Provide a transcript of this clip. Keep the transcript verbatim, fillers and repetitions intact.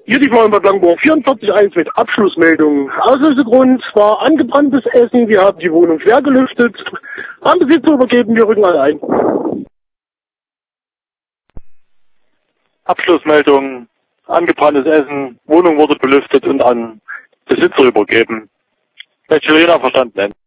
Hier die Firma Bad Blankenburg vierundvierzig eins mit Abschlussmeldung. Auslösegrund war angebranntes Essen. Wir haben die Wohnung schwer gelüftet. Am Besitzer übergeben, wir rücken alle ein. Abschlussmeldung, angebranntes Essen, Wohnung wurde belüftet und an Besitzer übergeben. Welche Lena verstanden?